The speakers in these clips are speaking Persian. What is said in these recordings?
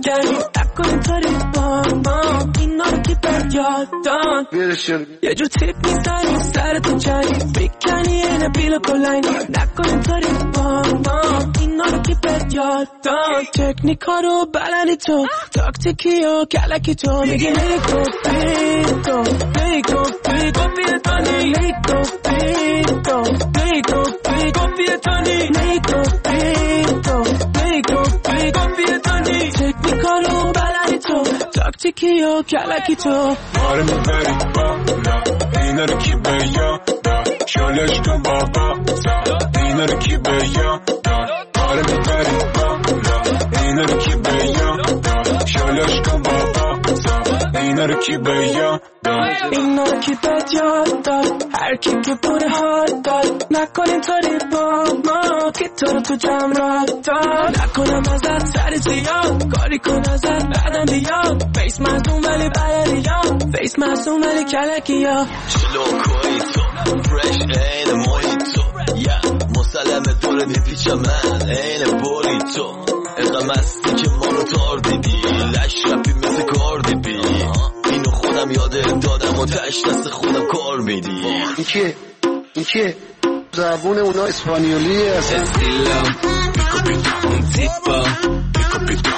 کردی نکن اینطوری با ما اینا رو که بد یادان یه جور تیپ میزنی سرتو چنی بکنی اینه بیل کلنگ نکن اینطوری با ما اینا رو که بد یادان تکنیکا رو بلندی تو تاکتیکی و کلکی تو میگی نیکوپیتو نیکوپیتو بیتانی نیکوپیتو نیکوپیتو بیتانی نیکوپیتو نیکوپیتو بیتانی تکنیکا رو بلندی تو تاکتیکی و کلکی تو آره میبری بالا اینا رو کی به یادا شالش کن بابا اینا رو کی به یادا آره میبری بالا اینا رو کی به یادا شالش کن بابا اینا رو کی به یادا اینا رو کی به یادا هر کی که پول حال داد نکن اینطوری با ما که تو جمع را داد نکنم ازت سر زیاد کاری کن ازت بعدم بیاد فیس مصوم ولی بلدی فیس مصوم ولی کلکی ها شلو کوی تو فرش این مویتو مسلم دور میپیچم من این بوری تو اقام هستی که ما رو تار دیدی لش رپی مثل کار دیدی اینو خودم یاده دادم و تش دست خودم کار میدی این کیه زبون اونا اسپانیولیه اصلا استیلام میکوپیتو اون تیپا میکوپیتو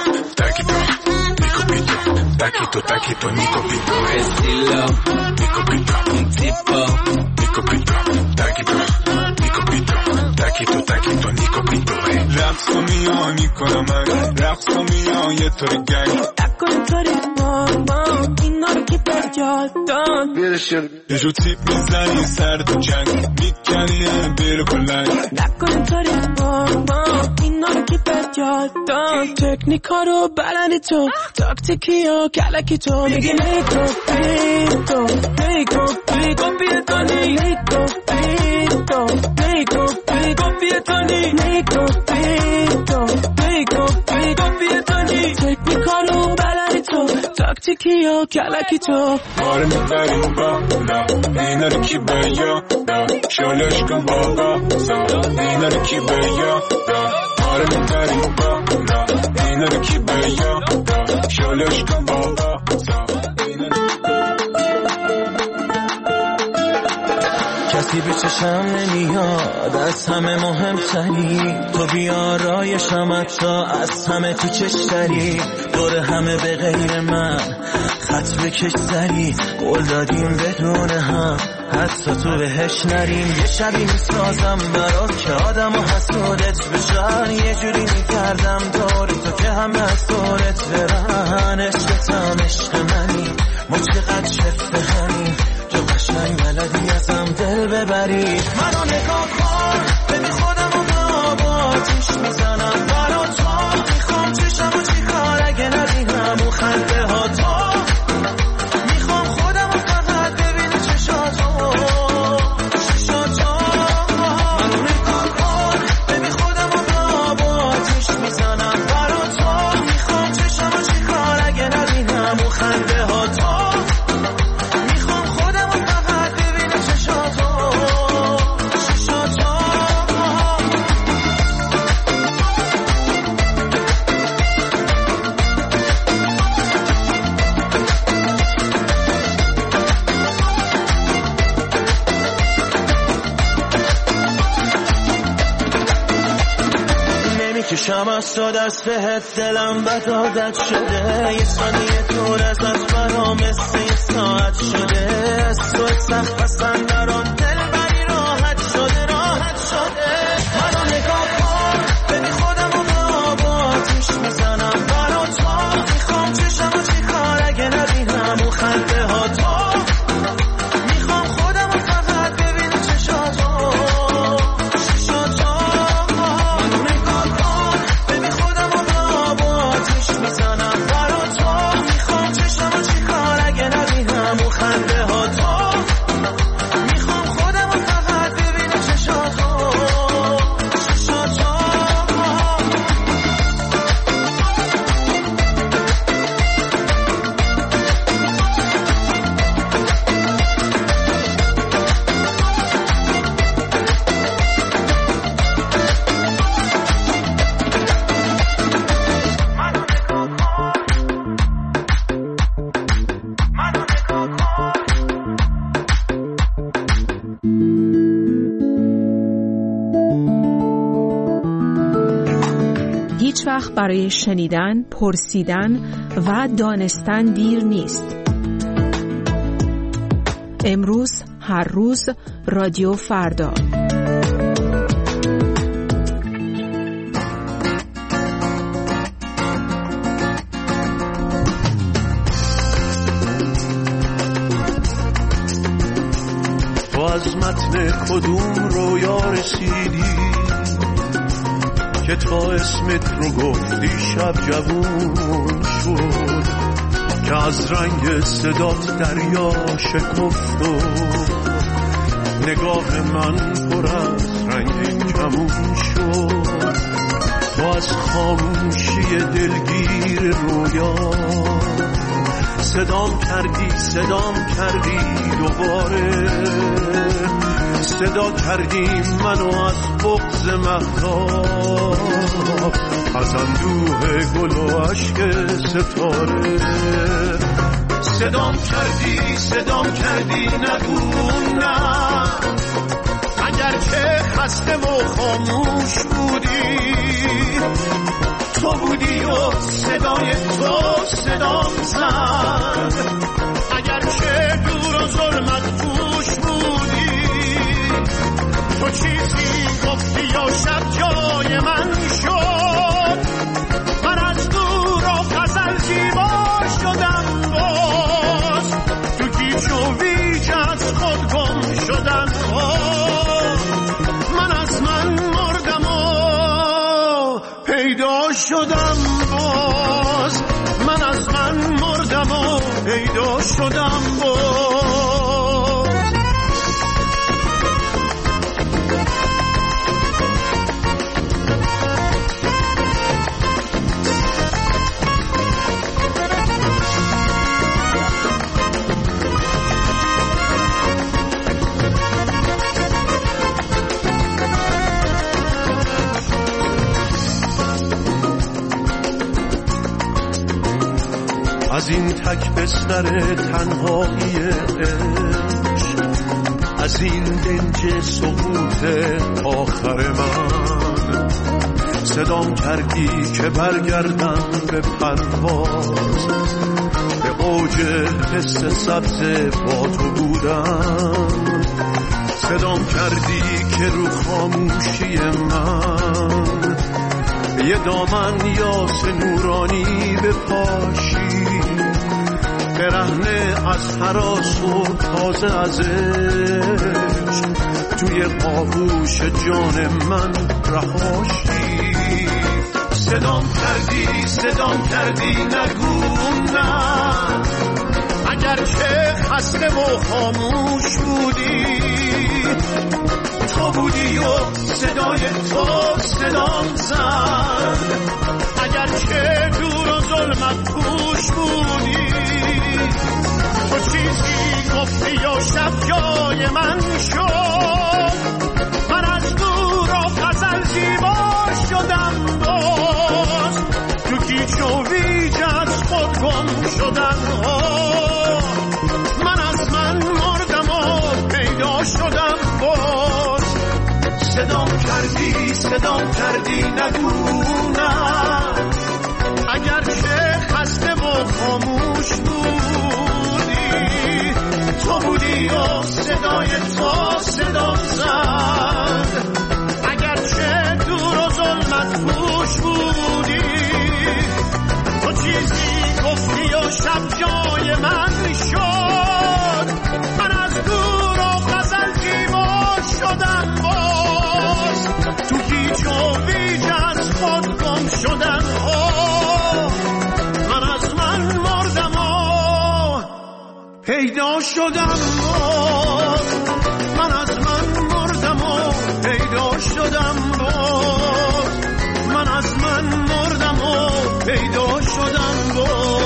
تاکیتو تاکیتو میکوپیتو استیلام میکوپیتو اون تیپا میکوپیتو تاکیتو میکوپیتو تاکیتو تاکیتو میکوپیتو رقص و میان میکنم من رقص و میان یه طور گنگ نکن اینطوری ماما اینا رو که بد یادان یه جو تیپ میزنی سر تو جنگ میکنی بیل کلنگ نکن اینطوری ماما اینا رو که بد یادان تکنیکا رو بلندی تو تاکتیکی و کلکی تو میگی نیکوپیتو نیکوپیتو بیتانی نیکوپیتو نیکوپیتو بیتانی نیکوپیتو نیکوپیتو بیتانی تکنیکا رو بلندی تو تاکتیکی و کلکی تو آره میبریم بالا اینا رو کی به یادا شالش کن بابا اینا رو کی به یادا آره میبریم بالا اینا رو کی به یادا شالش کن بابا کسی به چشم نمیاد از همه مهمتری تو بیارای شمتا از همه تو چشتری دور همه به غیر من خط بکش سری قول دادیم بدون هم حتی تو بهش نریم یه شبی میسازم برات که آدم و حسودت بشن یه جوری میکردم داری تو که همه از دورت برن عشقتم عشق منی ما چقدر شفت همین جو قشنگ بلدی ازم دل ببری منو نگاه کن ببین خودم رو به آباتیش میزنم برا تو میخوام چشم و چی کار اگه ندیدم و خنده ها تو میخوام خودم رو فقط ببینی چشاتو منو نگاه کن ببین خودم رو به آباتیش میزنم برا تو میخوام چشم و چی کار اگه ندیدم و خنده ها تو کشم از تو دست بهت دلم بد عادت شده یه ثانیه دور ازت برام مثل یه ساعت شده از تو سخت پسند دران دل بری راحت شده منو نگاه کن ببین خودم رو به آباتیش میزنم برا تو میخوام چشم و چی کار اگه ندیدم و خنده ها تو میخوام خودم رو فقط ببینی چشاتو خنده ها تو میخوام وقت برای شنیدن، پرسیدن و دانستن دیر نیست. امروز، هر روز، رادیو فردا. تو از متن کدوم رویا رسیدی که تا اسمت رو گفتی شب جوون شد، که از رنگ صدات دریا شکفت و نگاه من پر از رنگ کمون شد. تو از خاموشی دلگیر رویا صدام کردی دوباره، صدا کردی منو از بغض مهتاب، از اندوه گل و عشق ستاره. صدام کردی نگو نه، اگرچه خسته و خاموش بودی، تو بودی و صدای تو صدام زد، اگرچه دور و ظلمت پوش بودی، تو چیزی گفتی یا شب جای من شد. من از دور و غزل زیبا شدم، باز تو گیج و ویج از خود گم شدم. من از من مردم و پیدا شدم، باز من از من مردم و پیدا شدم باز. از این تک بستر تنهایی عشق، از این دنج سقوط آخر من، صدام کردی که برگردم به پرواز، به اوج حس سبز با تو بودم. صدام کردی که رو خاموشی من یه دامن یاس نورانی بپاشی، برهنه از هراس و تازه از عشق توی آغوش جان من رهاشی. صدام کردی نگو نه، اگرچه خسته و خاموش بودی، تو بودی و صدای تو صدام زد، اگرچه دور و ظلمت پوش بودی، تو چیزی گفتی یا شب جای من شد. من از دور و غزل زیبا شدم، باز تو گیج و ویج از خود گم شدم. من از من مردم و پیدا شدم باز. صدام کردی نگو نه، اگرچه خسته و خاموش بودی، تو بودی و صدای تو صدام زد، اگرچه دور و ظلمت پوش بودی، تو چیزی گفتی و شب جای من شد. من از دور و غزل زیبا شدم باز، تو گیج و ویج از خود گم شدم. من از من مردم و پیدا شدم باز، من از من مردم و پیدا شدم باز، من از من مردم و پیدا شدم باز.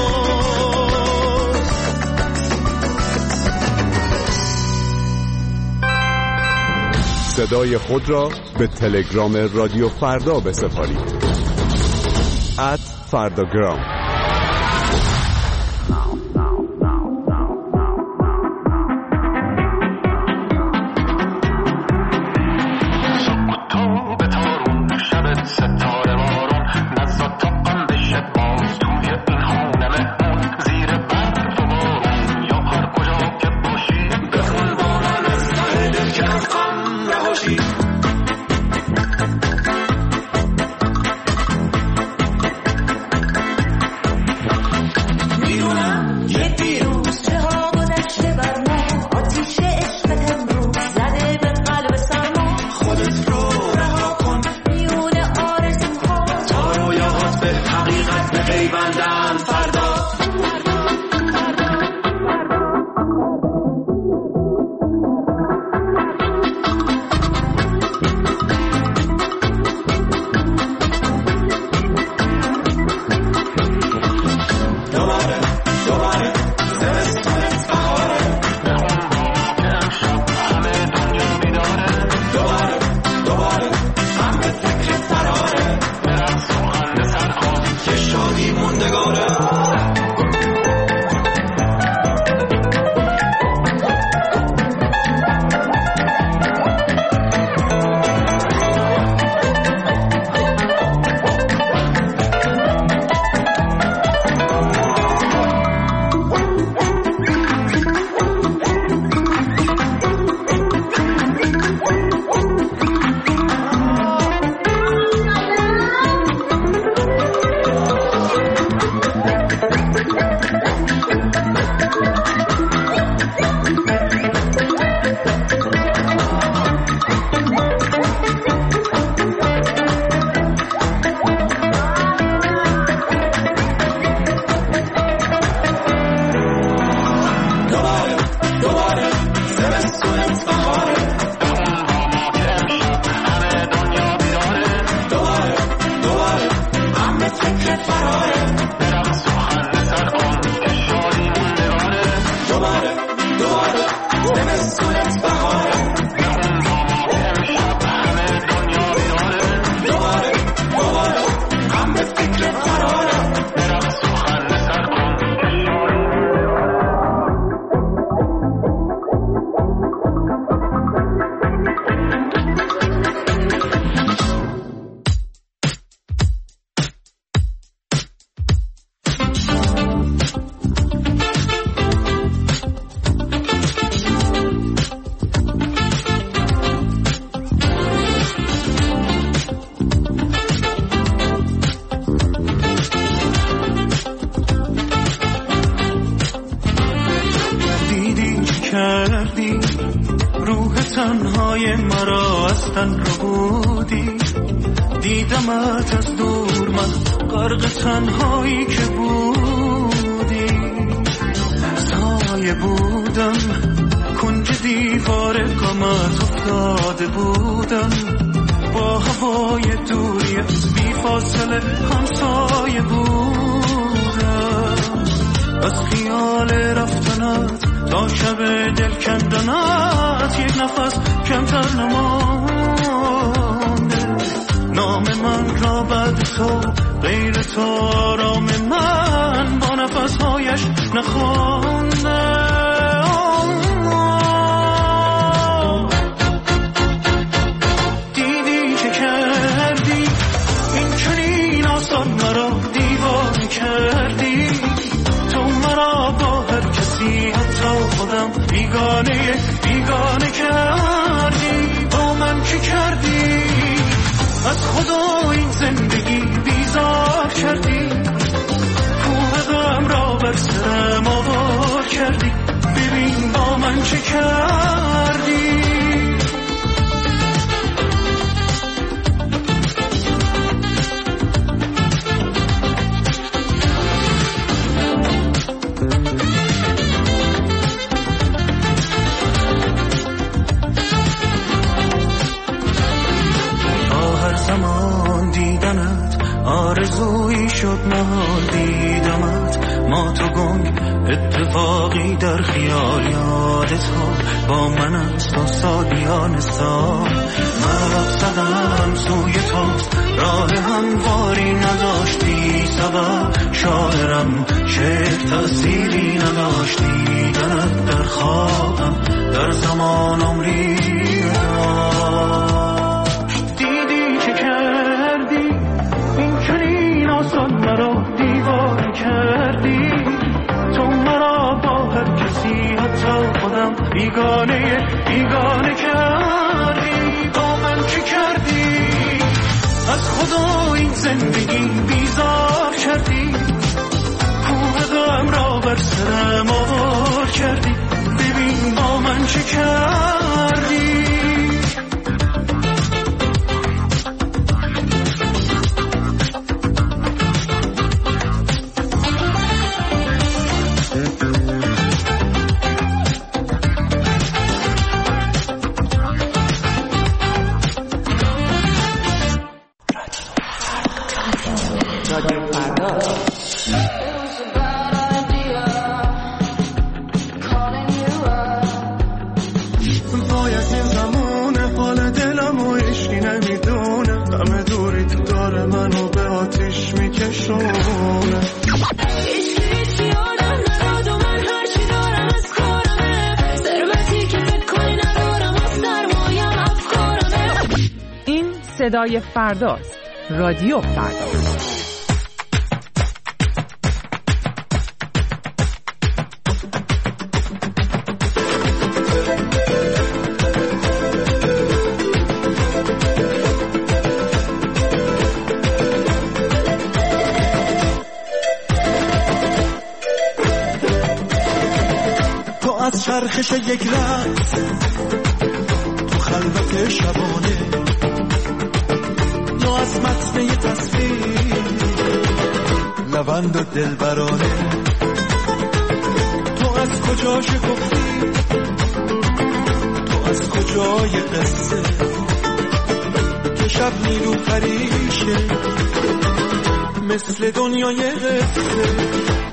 صدای خود را به تلگرام رادیو فردا بسپارید. @فرداگرام. به تارون شب ستاره بارون نزد میدونم که دیروز چه ها گذشته بر ما، آتیش عشقت امروز زده به قلب سرما. خودت رو رها کن میون آرزوها، تا رویاهات به حقیقت بپیوندن فردا. بیگانه کردی با من چه کردی از خدا این زندگی بیزار کردی کوه غم را بر سرم آر کردی، ببین با من چه کردی. صدای فرداست. رادیو فردا. تو از چرخش یک رأس تو خلوت شبانه، از متن یه تصویر لبند و دلبرانه. تو از کجا شکفتی، تو از کجای قصه که شب نیرو پریشه مثل دنیای قصه.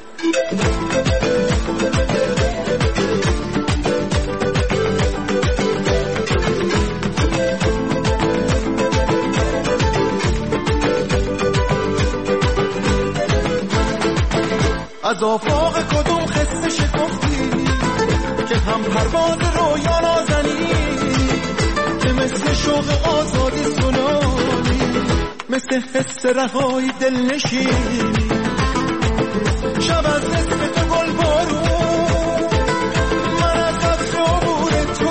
از آفاق کدوم خسته شکفتی که هم پرواز رویا نازنی، که مثل شوق آزادی سنانی، مثل حس رهایی دل نشینی. شب از نصف تو گل بارون، من از قطر عبور تو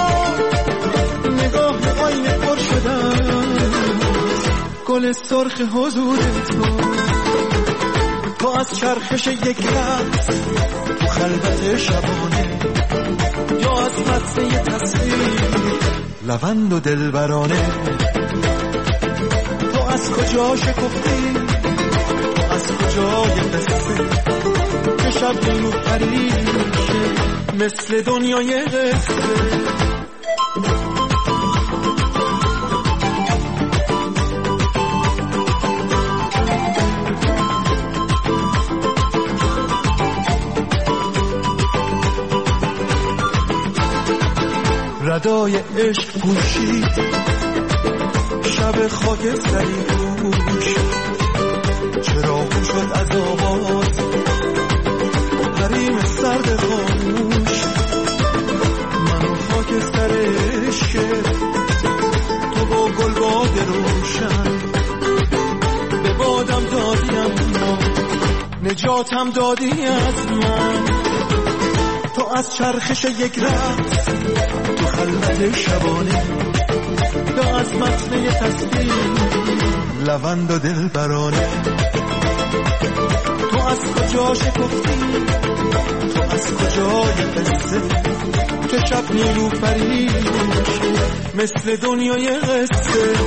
نگاه آینه پر شدم، گل سرخ حضور تو. تو از چرخش یک رأس تو خلوت شبانه، یا از متن یه تصویر لبند و دلبرانه. تو از کجا شکفتی، تو از کجای قصه که شب نیرو پریشه مثل دنیای قصه. ردای عشق پوشید شب خاکستری دوش، چراغ شد از آواز حریم سرد خاموش. من و خاکستر عشق تو با گلباد روشن، به بادم دادیم نجاتم دادی از من. تو از چرخش یک رأس تو خلوت شبانه، یا از متن یه تصویر لبند و دلبرانه. تو از کجا شکفتی، تو از کجای قصه که شب نیرو پریشه مثل دنیای قصه.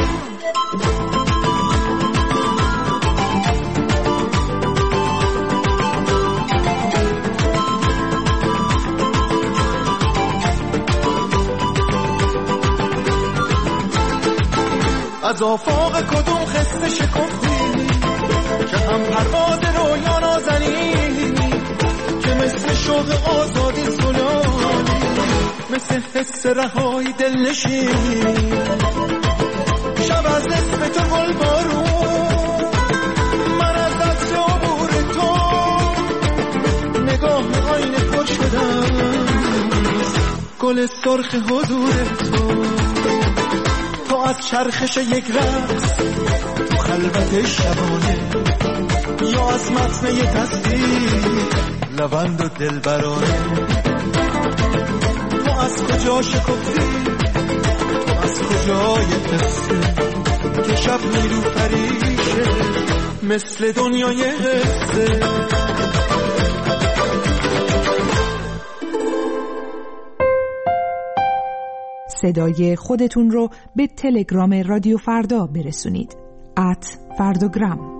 از آفاق کدوم خسته شکفتی که هم پرواز رویا نازنی، که مثل شوق آزادی سنانی، مثل حس رهایی دل نشینی. شب از نصف تو گل بارون، من از دست عبور تو نگاه آینه پر شدم، گل سرخ حضور تو. تو از چرخش یک رأس تو خلوت شبانه، یا از متن یه تصویر لبند و دلبرانه. تو از کجا شکفتی، تو از کجای قصه که شب نیرو پریشه مثل دنیای قصه. صدای خودتون رو به تلگرام رادیو فردا برسونید. @فرداگرام.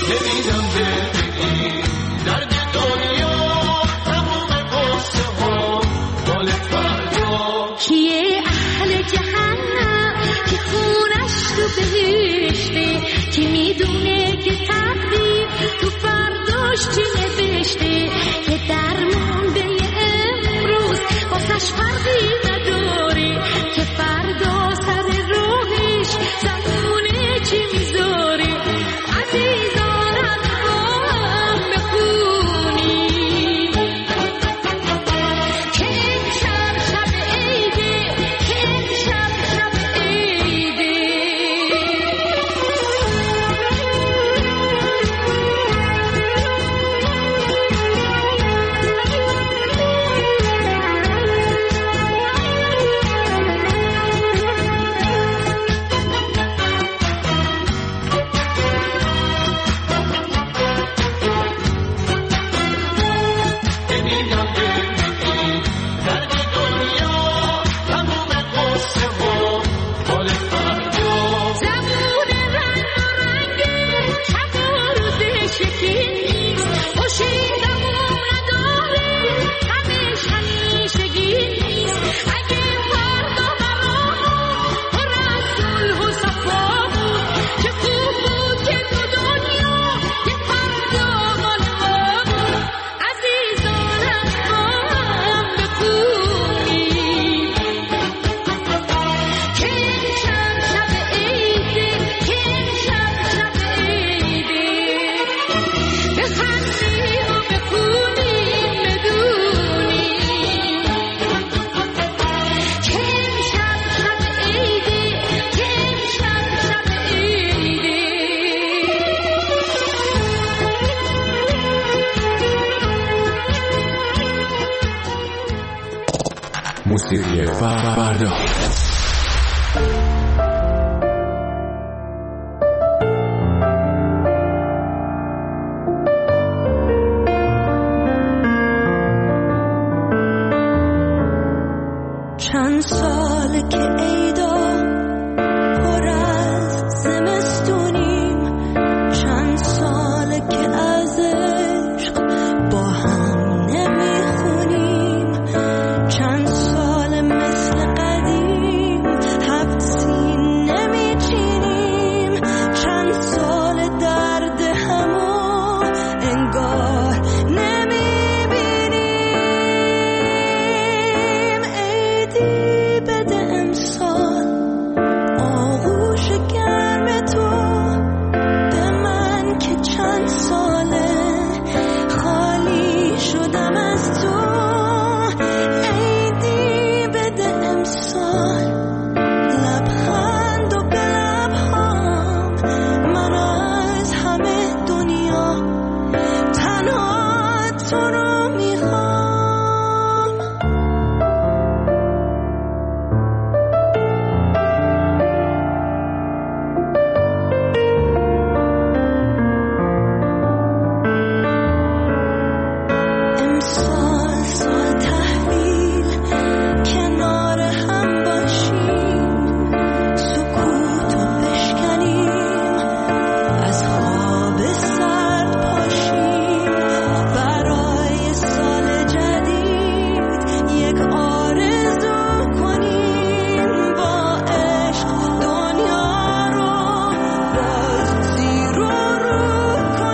نمیدم ببینی درد دنیا تموم قصه ها مال فردا. کیه اهل جهنم که خونش تو بهشته، کی میدونه که تقدیر تو فرداش چی نوشته، که درمونده امروز واسش فرقی نداره، که فردا سر روحش زمونه چی میذاره. عزیزان از هم بخونی که امشب شب عیده، که امشب شب عیده. موسیقی فردا. چند ساله که عیدا پر از زمستونیم، چند ساله که از عشق با هم نمیخونیم، چند ساله مثل قدیم هفت سین نمیچینیم، چند ساله درد همو انگار نمیبینیم. عیدی بده امسال آغوش گرم تو به من که چند ساله خالی شدم از تو. عیدی بده امسال لبخند و به لبهام، من از همه دنیا تنها تو رو میخوام. امسال سال تحویل کنار هم باشیم، سکوتو بشکنیم، از خواب سرد پاشیم، برای سال جدید یک آرزو کنیم، با عشق دنیا رو باز زیر و رو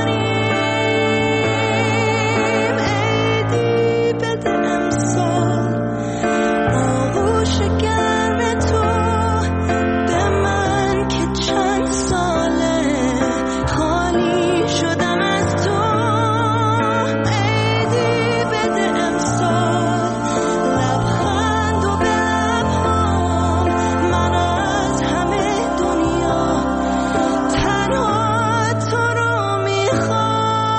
کنیم. عیدی بده امسال آغوش گرم تو به من که چند ساله خالی شدم از تو. عیدی بده امسال لبخند و به لبهام، من از همه دنیا تنها تو رو میخوام.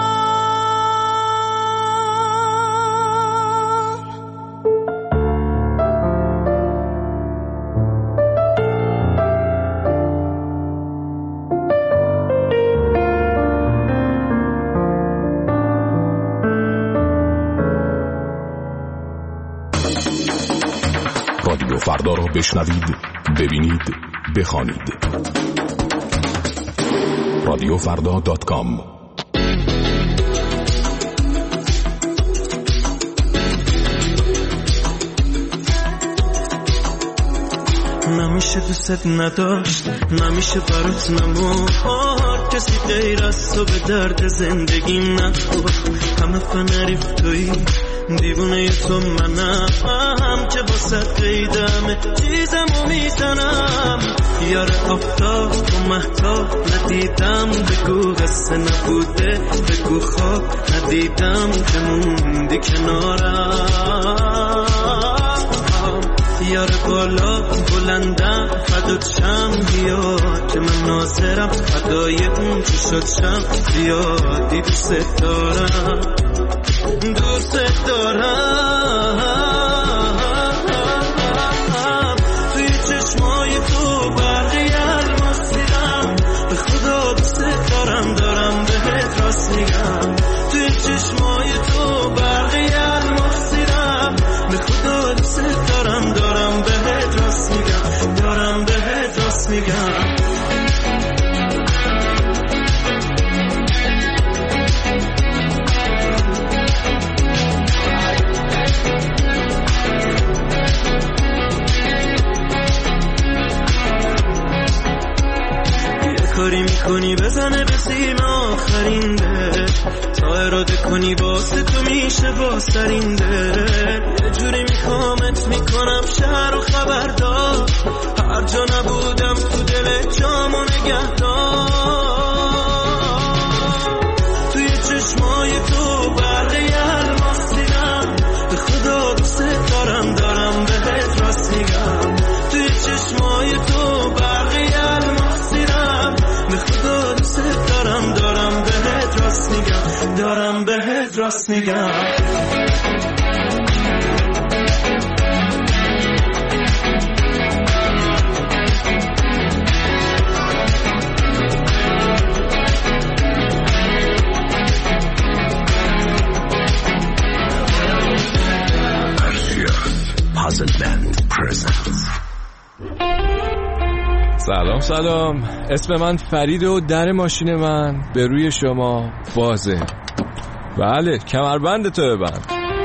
رادیو فردا را بشنوید، ببینید، بخوانید. رادیوفردا.com نمیشه دوست نداشت، نمیشه برات نموند، کسی غیر از تو به درد زندگیم نخور. همه فنریف تویی، دیوونه تو منم که واسه قیدمه چیزمو میزنم. یار آفتاب و مهتاب ندیدم، بگو قصه نبوده، بگو خواب ندیدم که موندی کنارم. یار بالا بلندم فدات شم، بیا که من ناظرم فدای اون چی شد شم. زیادی دوست دارم، دوست دارم. توی چشمای تو برقی الماس دیدم، به خدا دوست دارم، دارم بهت راست میگم. توی چشمای تو برقی الماس دیدم، به خدا دوست دارم، دارم بهت راست میگم، دارم بهت راست میگم. کاری میکنی بزنه به سیم آخرینده، تا اراده کنی واسه تو میشه باسرینده. یه جوری میخوامت میکنم شهر و خبردار، هر جا نبودم تو دل جامو نگهدار. توی چشمای تو برقی الماس دیدم، به خدا دوست دارم، دارم بهت راست میگم. توی چشمای تو برقی الماس دیدم، به خدا دوست دارم، دارم بهت راست میگم، دارم بهت راست میگم. سلام، اسم من فرید و در ماشین من به روی شما بازه. بله، کمربند تو ببند.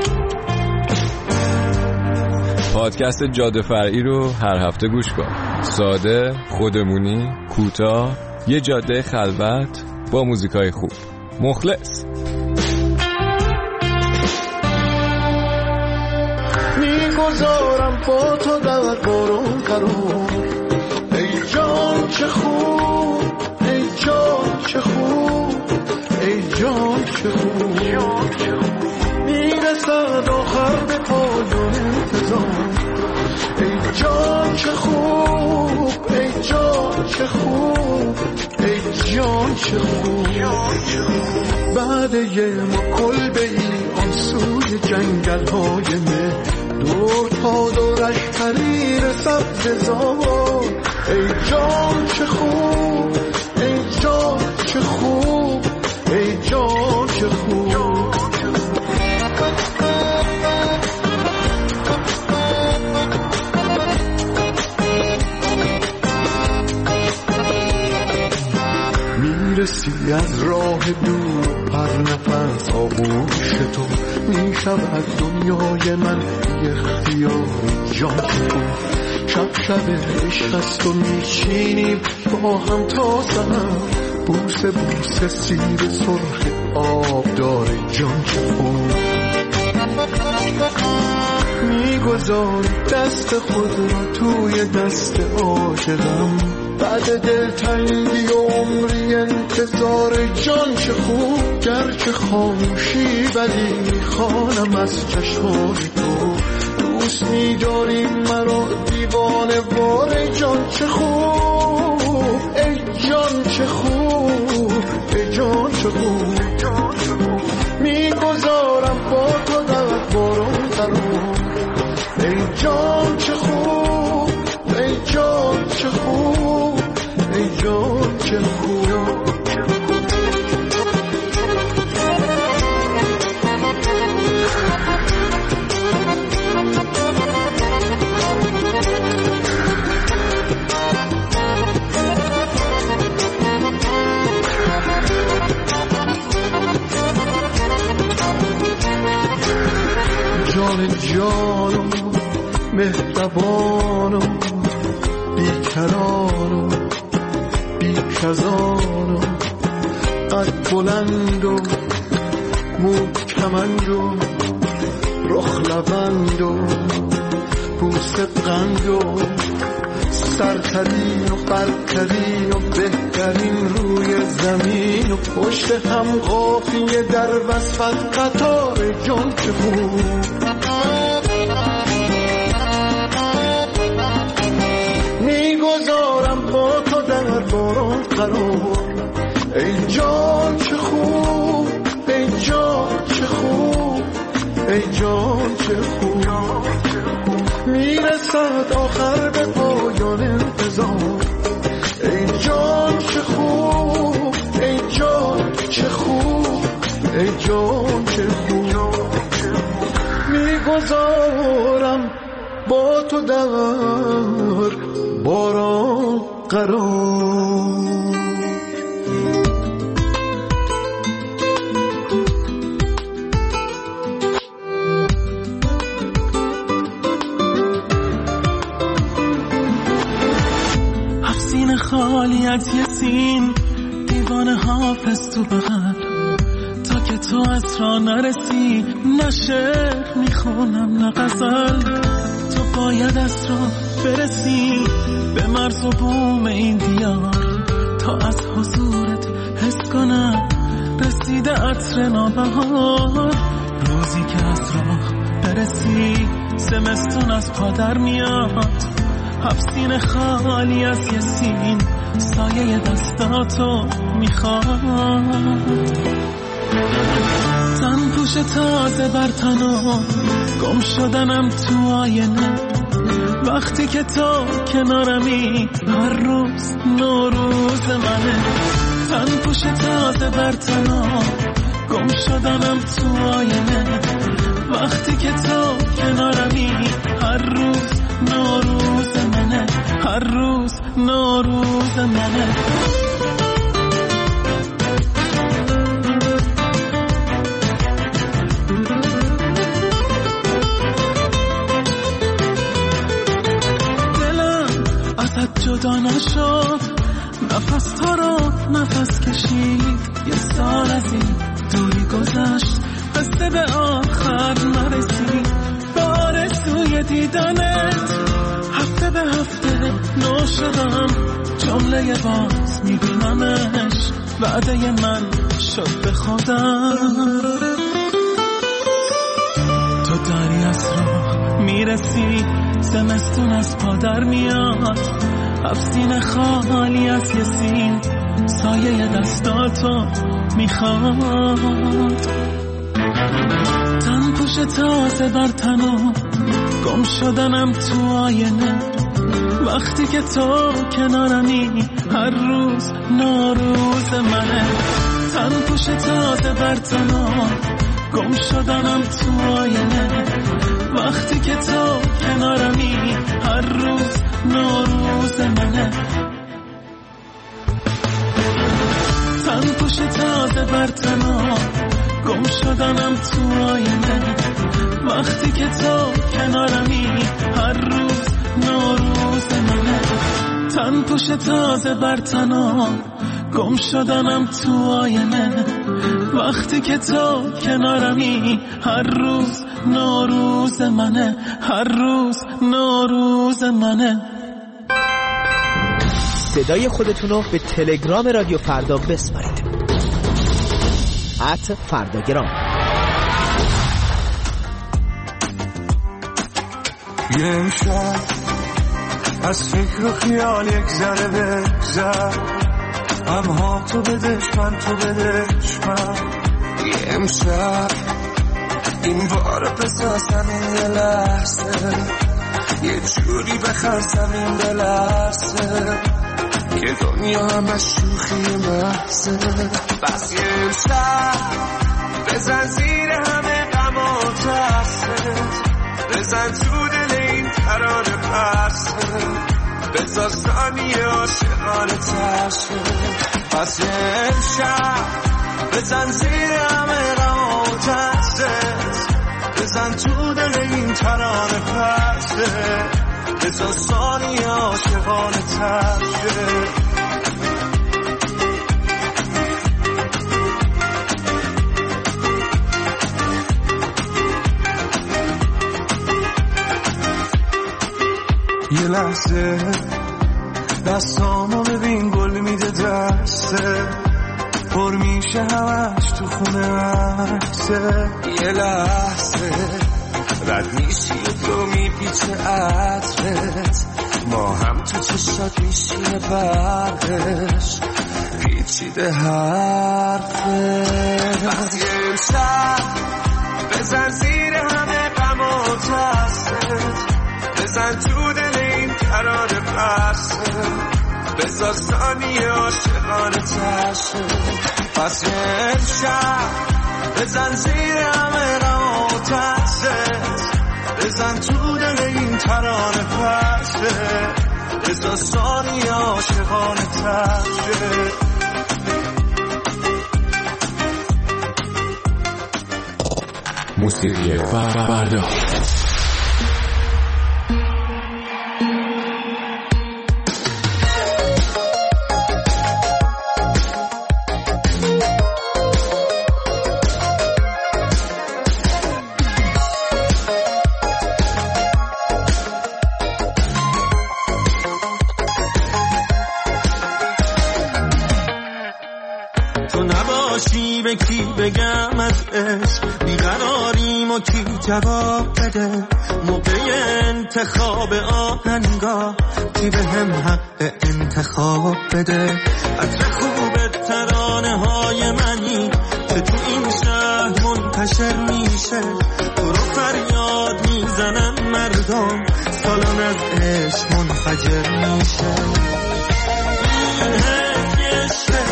پادکست جاده فرعی رو هر هفته گوش کن. ساده، خودمونی، کوتاه، یه جاده خلوت با موزیکای خوب. مخلص. میگذارم با تو در بارون قرون، ای جان چه خوب، ای جان چه خوب، ای جان چه خوب. میرسد آخر به پایان انتظار، ای جان چه خوب، ای جان چه خوب، ای جان چه خوب. بعد یه کلبه ای آن سوی جنگل های مه، دور تا دورش حریر سبز زابان. ای جان چه خوب، ای جان چه خوب، ای جان چه خوب. میرسی از راه دور پر نفس آغوش تو، میشود دنیای من بی اختیار جان تو. شب عشق است و میچینیم با هم تا سحر، بوسه بوسه سیر سرخ آب داره جان چه خوب. میگذاری دست خود را توی دست عاشقم، بعد دلتنگی و عمری انتظار جان چه خوب. گرچه خاموشی ولی میخوانم از چشمان تو، دوست می‌داری مرا دیوانه وار جان چه خوب. ای جان چه خوب، ای جان چه خوب. میگذارم با تو در بارون قرون، ای جان چه خوب، ای جان چه خوب، ای جان چه خوب. جان جانم مهربانم کران و بی کزان و قد بلند و مو کمند و رخ لبند و بوس قند و سرترین و برترین و بهترین روی زمین و پشت هم قافیه در وصفت قطار جان که بود میگذارم با تو در باران قرار ای جان چه خوب ای جان چه خوب ای جان چه خوب میرسد آخر به پایان انتظار ای جان چه خوب ای جان چه خوب ای جان چه خوب میگذارم با تو در باران قرار خالی از یه سین دیوانه حافظ تو بغل تا که تو اسرا نرسی نه شعر میخونم نه غزل تو باید اسرا برسی به مرز و بوم این دیار تا از حضورت حس کنم رسیده عطر نابهار روزی که از راه برسی زمستون از پادر میاد هفسین خالی از یه سین سایه دستاتو میخواد تن پوش تازه بر تنو گم شدنم تو آینه وقتی که تو کنارمی هر روز نوروز منه تن پوش تازه بر تنو گم شدنم تو آینه وقتی که تو کنارمی هر روز نوروز منه هر روز نوروز منه دلم ازت جدا نشد نفس تا رو نفس کشید یه سال از این دوری گذشت قصه به آخر نرسید به آرزوی دیدنت هفته به هفته نو شدم جمله باز میبینمش وعده من شد به خودم تو داری از راه میرسی زمستون از پادر میاد افسین خالی از یه سین سایه دستاتو میخواد تن پوش تازه بر تنو گم شدنم تو آینه وقتی که تو کنارمی هر روز نوروز منه تن پوش تازه بر تنو گم شدنم تو آینه وقتی که تو کنارمی هر روز نوروز منه تن پوش تازه بر تنو گم شدنم تو آینه وقتی که تو کنارمی هر روز نوروز منه تن پوش تازه بر تنو گم شدنم تو آینه وقتی که تو کنارمی هر روز نوروز منه هر روز نوروز منه صدای خودتونو به تلگرام رادیو فردا بسپارید @فرداگرام یه امشب از فکر و خیال یک ذره بگذر امها تو بدش من تو بدش من یه امشب این بار بسازم این یه لحظه یه جوری بخرسم این به لحظه که دنیا همش شوخی محضه بس یه امشب بزن زیر همه غم و ترست بزن تو دل این ترانه پرسه بزا ثانیه عاشقانه ترشه پس یه امشب بزن زیر همه غم و ترست بزن تو دل این ترانه پرسه بذار ثانیه عاشقانه تر شه. یه لحظه دستامو ببین گل میده دسته پر میشه همش تو خونه عکسه. یه لحظه رد میشی و تو میپیچه عطرت ما هم تو چشات میشینه برقش پیچیده حرفت. از یه امشب بزن زیر همه غم و ترست بزن تو دل این ترانه پرسه بذار ثانیه عاشقانه ترشه. پس امشب بزن زیر همه غم و ترست بزن تو دل این ترانه پرسه بذار ثانیه عاشقانه ترشه. موسیقی فردا. تو نباشی به کی بگم از عشق بیقراریم و کی جواب بده موقع انتخاب آهنگا کی به هم حق انتخاب بده. عطر خوب ترانه های منی که تو این شهر منتشر میشه تو رو فریاد میزنن مردم سالن از عشق منفجر میشه. این هدیشه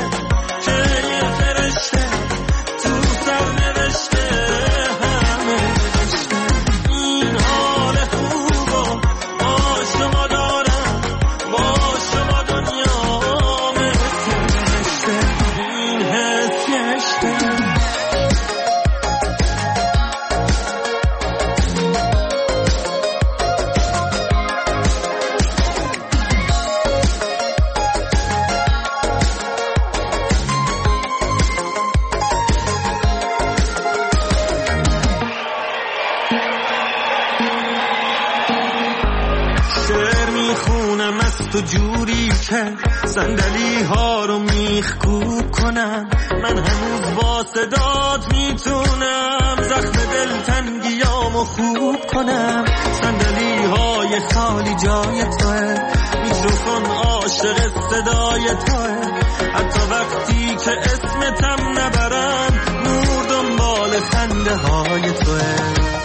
تو جوری که صندلی ها رو میخکوب کنم من هنوز با صدات میتونم زخم دلتنگیامو خوب کنم. صندلی های خالی جای توه میکروفون عاشق صدای توه حتی وقتی که اسمتم نبرم نور دنبال خنده های توه.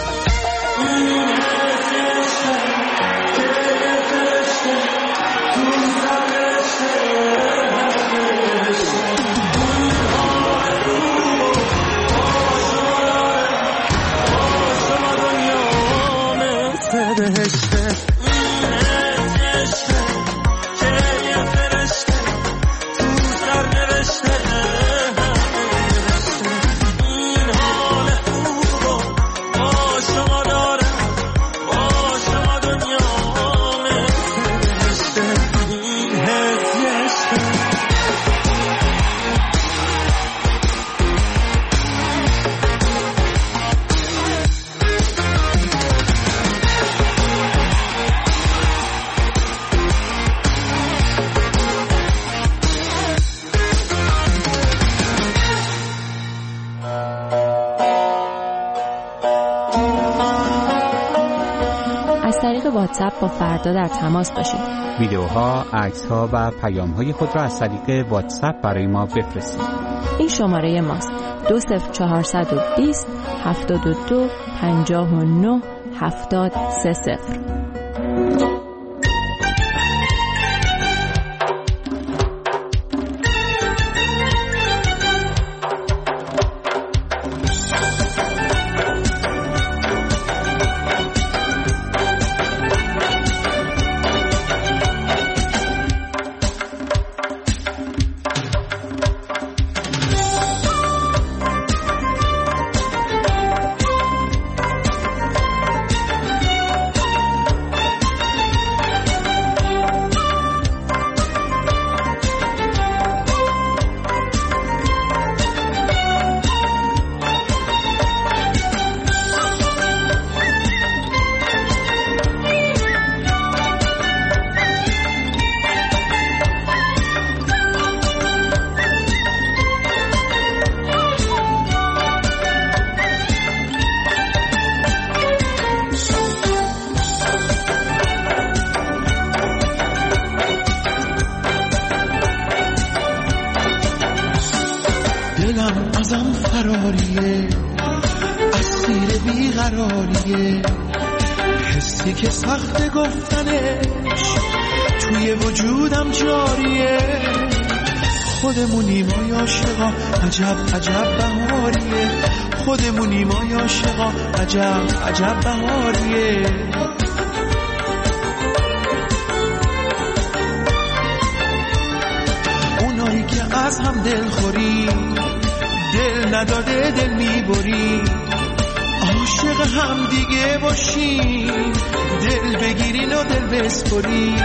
واتساپ با فردا در تماس باشید. ویدیوها، عکس‌ها و پیام‌های خود را از طریق واتساپ برای ما بفرستید. این شماره ماست 20420 72 59 730. فراریه، اسیر بیقراریه، حسی که سخت گفتنش توی وجودم جاریه. خودمونیم ما عاشقا، عجب عجب بهاریه، خودمونیم ما عاشقا، عجب عجب بهاریه. اونایی که از هم دلخوری، دل نداده دل میبری، عاشق هم دیگه باشین، دل بگیرین و دل بسپرین.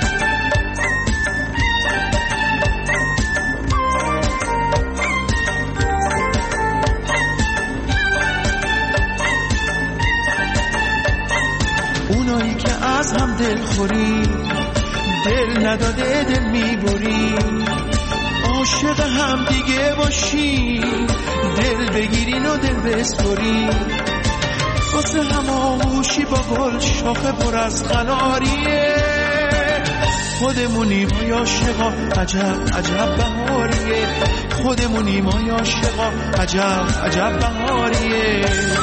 اونایی که از هم دلخوری، دل نداده دل میبرین، عاشق هم دیگه باشین، دل بگیرین و دل بسپرین. واسه هم آغوشی با گل شاخه پر از قناریه، خودمونیم ما عاشقا، عجب عجب بهاریه، خودمونیم ما عاشقا، عجب عجب بهاریه.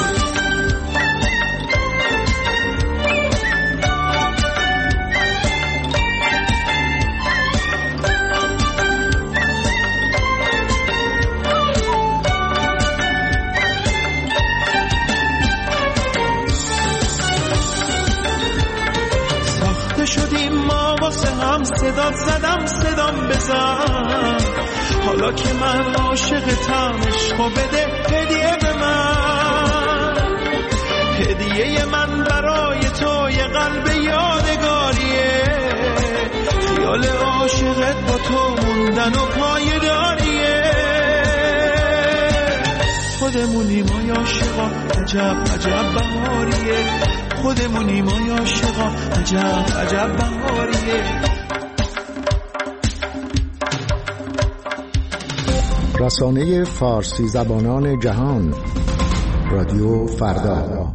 شدیم ما واسه هم، صدات زدم صدام بزن، حالا که من عاشقتم عشقو بده هدیه به من. هدیه من برای تو یه قلب یادگاریه، خیال عاشقت با تو موندن و پایداریه. خودمونیم ما عاشقا، عجب عجب بهاریه، خودمونیم ما عاشقا، عجب عجب بهاریه. رسانه فارسی زبانان جهان، رادیو فردا.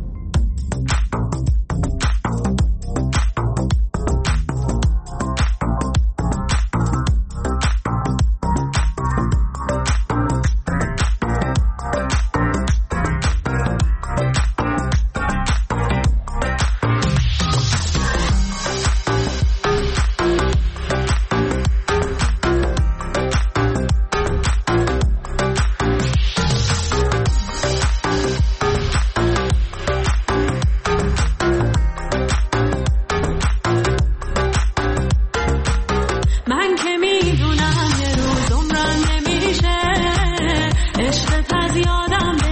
یادم